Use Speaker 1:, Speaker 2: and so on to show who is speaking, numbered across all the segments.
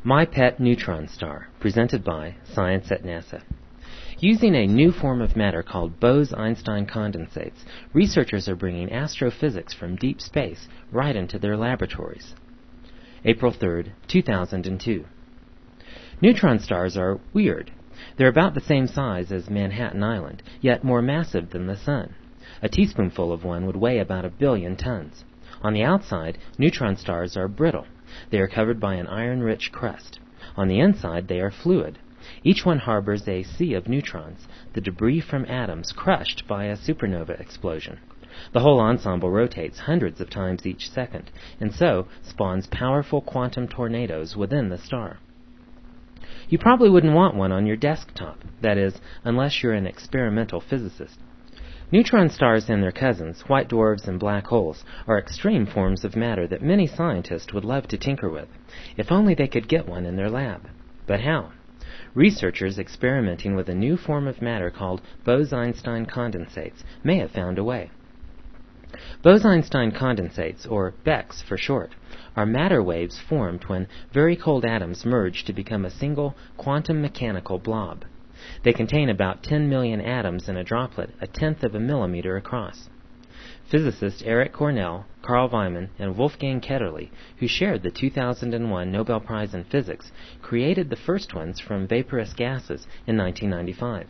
Speaker 1: My Pet Neutron Star, presented by Science at NASA. Using a new form of matter called Bose-Einstein condensates, researchers are bringing astrophysics from deep space right into their laboratories. April 3, 2002. Neutron stars are weird. They're about the same size as Manhattan Island, yet more massive than the Sun. A teaspoonful of one would weigh about 1 billion tons. On the outside, neutron stars are brittle. They are covered by an iron-rich crust. On the inside, they are fluid. Each one harbors a sea of neutrons, the debris from atoms crushed by a supernova explosion. The whole ensemble rotates hundreds of times each second, and so spawns powerful quantum tornadoes within the star. You probably wouldn't want one on your desktop, that is, unless you're an experimental physicist. Neutron stars and their cousins, white dwarfs and black holes, are extreme forms of matter that many scientists would love to tinker with, if only they could get one in their lab. But how? Researchers experimenting with a new form of matter called Bose-Einstein condensates may have found a way. Bose-Einstein condensates, or BECS for short, are matter waves formed when very cold atoms merge to become a single quantum mechanical blob. They contain about 10 million atoms in a droplet, 1/10 of a millimeter across. Physicists Eric Cornell, Carl Wieman, and Wolfgang Ketterle, who shared the 2001 Nobel Prize in Physics, created the first ones from vaporous gases in 1995.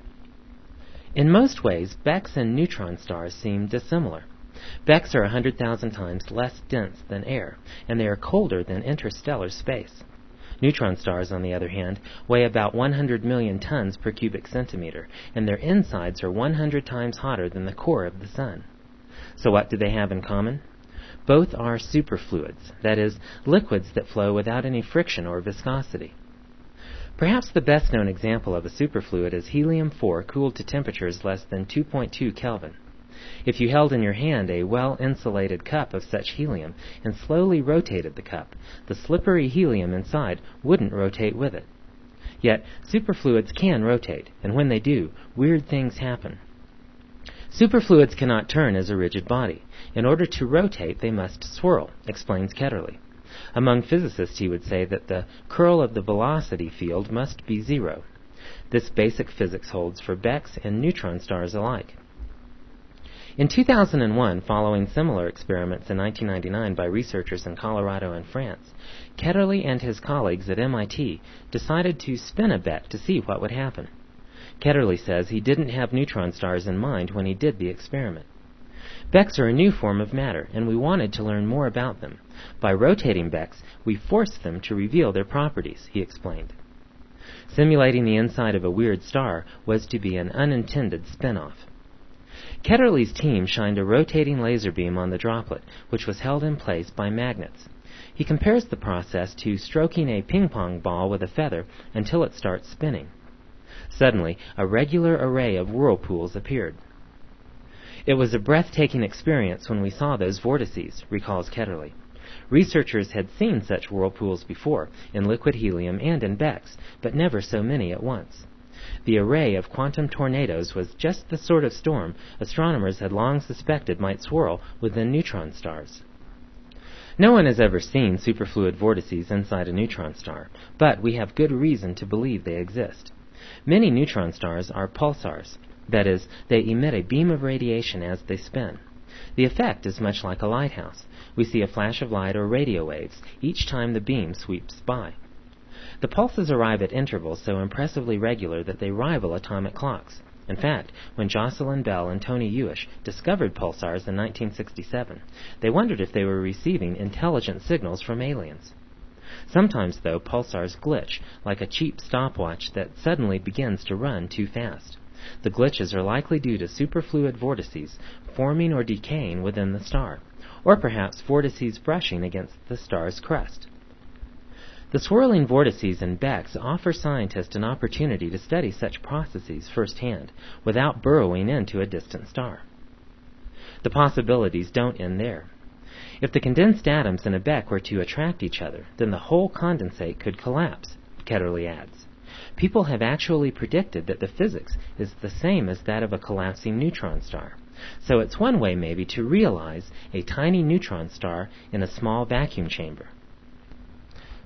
Speaker 1: In most ways, BECS and neutron stars seem dissimilar. BECS are 100,000 times less dense than air, and they are colder than interstellar space. Neutron stars, on the other hand, weigh about 100 million tons per cubic centimeter, and their insides are 100 times hotter than the core of the Sun. So what do they have in common? Both are superfluids, that is, liquids that flow without any friction or viscosity. Perhaps the best-known example of a superfluid is helium-4 cooled to temperatures less than 2.2 Kelvin. If you held in your hand a well-insulated cup of such helium and slowly rotated the cup, the slippery helium inside wouldn't rotate with it. Yet, superfluids can rotate, and when they do, weird things happen. Superfluids cannot turn as a rigid body. In order to rotate, they must swirl, explains Ketterle. Among physicists, he would say that the curl of the velocity field must be zero. This basic physics holds for BECS and neutron stars alike. In 2001, following similar experiments in 1999 by researchers in Colorado and France, Ketterle and his colleagues at MIT decided to spin a BEC to see what would happen. Ketterle says he didn't have neutron stars in mind when he did the experiment. BECs are a new form of matter, and we wanted to learn more about them. By rotating BECs, we forced them to reveal their properties, he explained. Simulating the inside of a weird star was to be an unintended spin-off. Ketterle's team shined a rotating laser beam on the droplet, which was held in place by magnets. He compares the process to stroking a ping-pong ball with a feather until it starts spinning. Suddenly, a regular array of whirlpools appeared. It was a breathtaking experience when we saw those vortices, recalls Ketterle. Researchers had seen such whirlpools before, in liquid helium and in BECS, but never so many at once. The array of quantum tornadoes was just the sort of storm astronomers had long suspected might swirl within neutron stars. No one has ever seen superfluid vortices inside a neutron star, but we have good reason to believe they exist. Many neutron stars are pulsars, that is, they emit a beam of radiation as they spin. The effect is much like a lighthouse. We see a flash of light or radio waves each time the beam sweeps by. The pulses arrive at intervals so impressively regular that they rival atomic clocks. In fact, when Jocelyn Bell and Tony Hewish discovered pulsars in 1967, they wondered if they were receiving intelligent signals from aliens. Sometimes, though, pulsars glitch, like a cheap stopwatch that suddenly begins to run too fast. The glitches are likely due to superfluid vortices forming or decaying within the star, or perhaps vortices brushing against the star's crust. The swirling vortices in BECS offer scientists an opportunity to study such processes firsthand, without burrowing into a distant star. The possibilities don't end there. If the condensed atoms in a BEC were to attract each other, then the whole condensate could collapse, Ketterle adds. People have actually predicted that the physics is the same as that of a collapsing neutron star. So it's one way maybe to realize a tiny neutron star in a small vacuum chamber.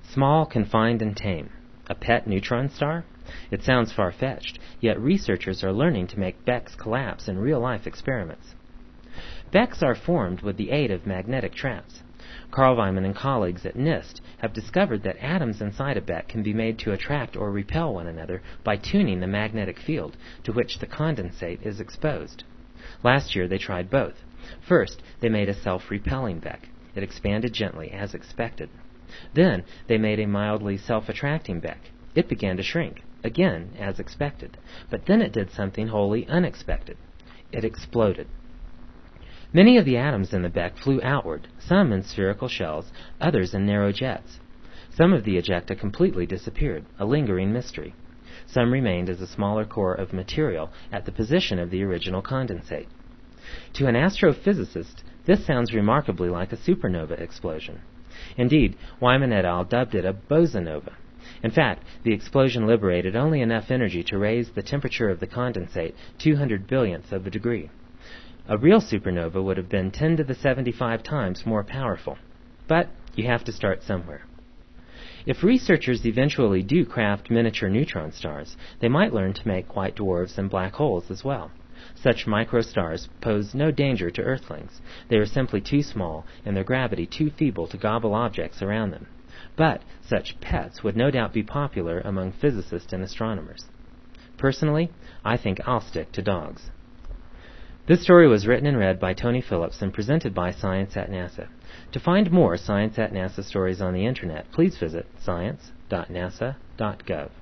Speaker 1: Small, confined, and tame. A pet neutron star? It sounds far-fetched, yet researchers are learning to make Becks collapse in real-life experiments. Becks are formed with the aid of magnetic traps. Carl Wieman and colleagues at NIST have discovered that atoms inside a Beck can be made to attract or repel one another by tuning the magnetic field to which the condensate is exposed. Last year they tried both. First, they made a self-repelling Beck. It expanded gently, as expected. Then, they made a mildly self-attracting Beck. It began to shrink, again, as expected. But then it did something wholly unexpected. It exploded. Many of the atoms in the Beck flew outward, some in spherical shells, others in narrow jets. Some of the ejecta completely disappeared, a lingering mystery. Some remained as a smaller core of material at the position of the original condensate. To an astrophysicist, this sounds remarkably like a supernova explosion. Indeed, Wieman et al. Dubbed it a bosonova. In fact, the explosion liberated only enough energy to raise the temperature of the condensate 200 billionths of a degree. A real supernova would have been 10 to the 75 times more powerful. But you have to start somewhere. If researchers eventually do craft miniature neutron stars, they might learn to make white dwarfs and black holes as well. Such microstars pose no danger to Earthlings. They are simply too small and their gravity too feeble to gobble objects around them. But such pets would no doubt be popular among physicists and astronomers. Personally, I think I'll stick to dogs. This story was written and read by Tony Phillips and presented by Science at NASA. To find more Science at NASA stories on the Internet, please visit science.nasa.gov.